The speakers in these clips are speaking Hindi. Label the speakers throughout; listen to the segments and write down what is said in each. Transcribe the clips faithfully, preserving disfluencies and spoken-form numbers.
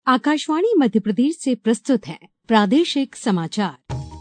Speaker 1: आकाशवाणी मध्य प्रदेश से प्रस्तुत है प्रादेशिक समाचार।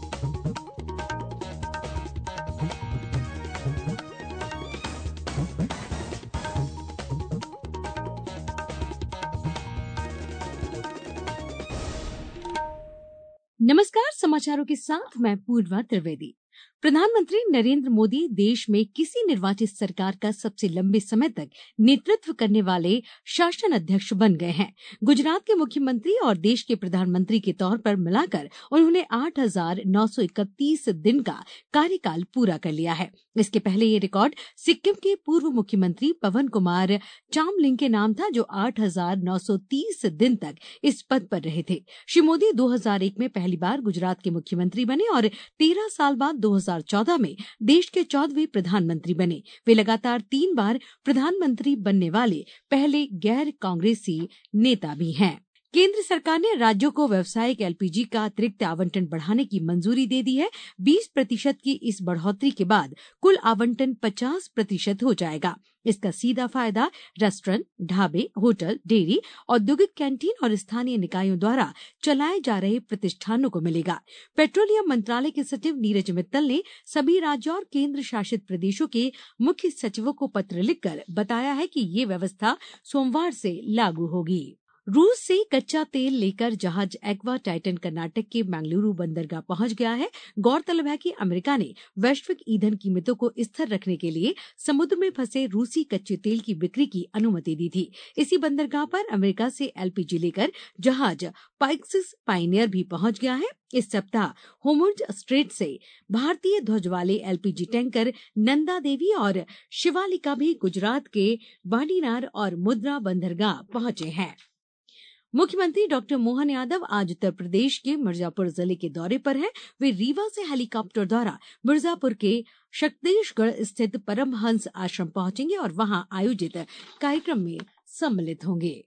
Speaker 1: नमस्कार, समाचारों के साथ मैं पूर्वा त्रिवेदी। प्रधानमंत्री नरेंद्र मोदी देश में किसी निर्वाचित सरकार का सबसे लंबे समय तक नेतृत्व करने वाले शासन अध्यक्ष बन गए हैं। गुजरात के मुख्यमंत्री और देश के प्रधानमंत्री के तौर पर मिलाकर उन्होंने आठ हजार नौ सौ इकतीस दिन का कार्यकाल पूरा कर लिया है। इसके पहले ये रिकॉर्ड सिक्किम के पूर्व मुख्यमंत्री पवन कुमार चामलिंग के नाम था, जो आठ हजार नौ सौ तीस दिन तक इस पद पर रहे थे। श्री मोदी दो हजार एक में पहली बार गुजरात के मुख्यमंत्री बने और तेरह साल बाद दो हजार चौदह में देश के चौदहवें प्रधानमंत्री बने। वे लगातार तीन बार प्रधानमंत्री बनने वाले पहले गैर कांग्रेसी नेता भी हैं। केंद्र सरकार ने राज्यों को व्यावसायिक एलपीजी का अतिरिक्त आवंटन बढ़ाने की मंजूरी दे दी है। बीस प्रतिशत की इस बढ़ोतरी के बाद कुल आवंटन पचास प्रतिशत हो जाएगा। इसका सीधा फायदा रेस्टोरेंट, ढाबे, होटल, डेयरी, औद्योगिक कैंटीन और स्थानीय निकायों द्वारा चलाए जा रहे प्रतिष्ठानों को मिलेगा। पेट्रोलियम मंत्रालय के सचिव नीरज मित्तल ने सभी राज्यों और केंद्र शासित प्रदेशों के मुख्य सचिवों को पत्र लिखकर बताया है कि ये व्यवस्था सोमवार से लागू होगी। रूस से कच्चा तेल लेकर जहाज एक्वा टाइटन कर्नाटक के मंगलुरु बंदरगाह पहुंच गया है। गौरतलब है कि अमेरिका ने वैश्विक ईंधन कीमतों को स्थिर रखने के लिए समुद्र में फंसे रूसी कच्चे तेल की बिक्री की अनुमति दी थी। इसी बंदरगाह पर अमेरिका से एलपीजी लेकर जहाज पाइक्सिस पायनियर भी पहुंच गया है। इस सप्ताह होर्मुज स्ट्रेट से भारतीय ध्वज वाले एलपीजी टैंकर नंदा देवी और शिवालिका भी गुजरात के वाडीनार और मुद्रा बंदरगाह पहुंचे हैं। मुख्यमंत्री डॉक्टर मोहन यादव आज उत्तर प्रदेश के मिर्जापुर जिले के दौरे पर हैं। वे रीवा से हेलीकॉप्टर द्वारा मिर्जापुर के शक्तिशगढ़ स्थित परमहंस आश्रम पहुंचेंगे और वहां आयोजित कार्यक्रम में सम्मिलित होंगे।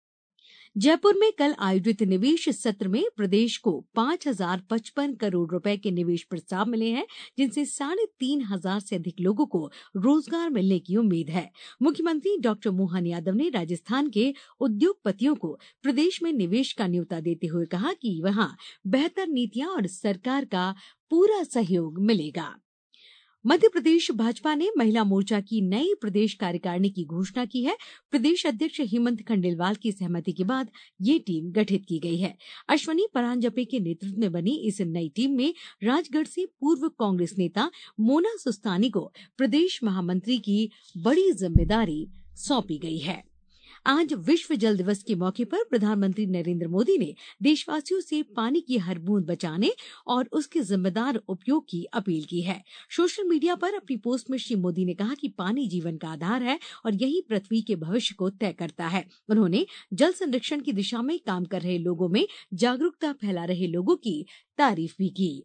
Speaker 1: जयपुर में कल आयोजित निवेश सत्र में प्रदेश को पांच हजार पचपन करोड़ रुपए के निवेश प्रस्ताव मिले हैं, जिनसे साढ़े तीन हजार से अधिक लोगों को रोजगार मिलने की उम्मीद है। मुख्यमंत्री डॉक्टर मोहन यादव ने राजस्थान के उद्योगपतियों को प्रदेश में निवेश का न्योता देते हुए कहा कि वहां बेहतर नीतियां और सरकार का पूरा सहयोग मिलेगा। मध्य प्रदेश भाजपा ने महिला मोर्चा की नई प्रदेश कार्यकारिणी की घोषणा की है। प्रदेश अध्यक्ष हेमंत खंडेलवाल की सहमति के बाद ये टीम गठित की गई है। अश्वनी परांजपे के नेतृत्व में बनी इस नई टीम में राजगढ़ से पूर्व कांग्रेस नेता मोना सुस्तानी को प्रदेश महामंत्री की बड़ी जिम्मेदारी सौंपी गई है। आज विश्व जल दिवस के मौके पर प्रधानमंत्री नरेंद्र मोदी ने देशवासियों से पानी की हर बूंद बचाने और उसके जिम्मेदार उपयोग की अपील की है। सोशल मीडिया पर अपनी पोस्ट में श्री मोदी ने कहा कि पानी जीवन का आधार है और यही पृथ्वी के भविष्य को तय करता है। उन्होंने जल संरक्षण की दिशा में काम कर रहे लोगों में जागरूकता फैला रहे लोगों की तारीफ भी की।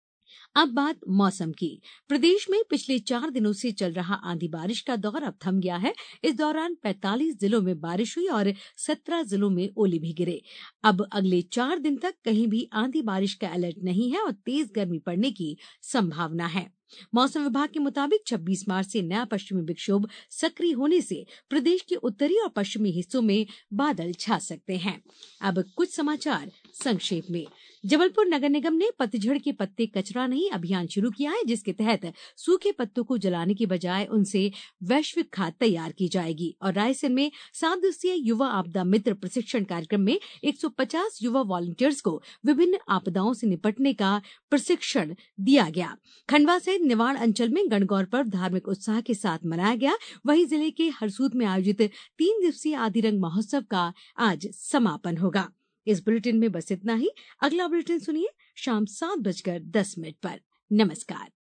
Speaker 1: अब बात मौसम की। प्रदेश में पिछले चार दिनों से चल रहा आंधी बारिश का दौर अब थम गया है। इस दौरान पैंतालीस जिलों में बारिश हुई और सत्रह जिलों में ओले भी गिरे। अब अगले चार दिन तक कहीं भी आंधी बारिश का अलर्ट नहीं है और तेज गर्मी पड़ने की संभावना है। मौसम विभाग के मुताबिक छब्बीस मार्च से नया पश्चिमी विक्षोभ सक्रिय होने से प्रदेश के उत्तरी और पश्चिमी हिस्सों में बादल छा सकते हैं। अब कुछ समाचार संक्षेप में। जबलपुर नगर निगम ने पतझड़ के पत्ते कचरा नहीं अभियान शुरू किया है, जिसके तहत सूखे पत्तों को जलाने की बजाय उनसे वैश्विक खाद तैयार की जाएगी। और रायसेन में सात दिवसीय युवा आपदा मित्र प्रशिक्षण कार्यक्रम में एक सौ पचास युवा वॉलंटियर्स को विभिन्न आपदाओं से निपटने का प्रशिक्षण दिया गया। खंडवा सहित निवाड़ अंचल में गणगौर पर्व धार्मिक उत्साह के साथ मनाया गया। वहीं जिले के हरसूद में आयोजित तीन दिवसीय आदिरंग महोत्सव का आज समापन होगा। इस बुलेटिन में बस इतना ही। अगला बुलेटिन सुनिए शाम सात बजकर दस मिनट पर। नमस्कार।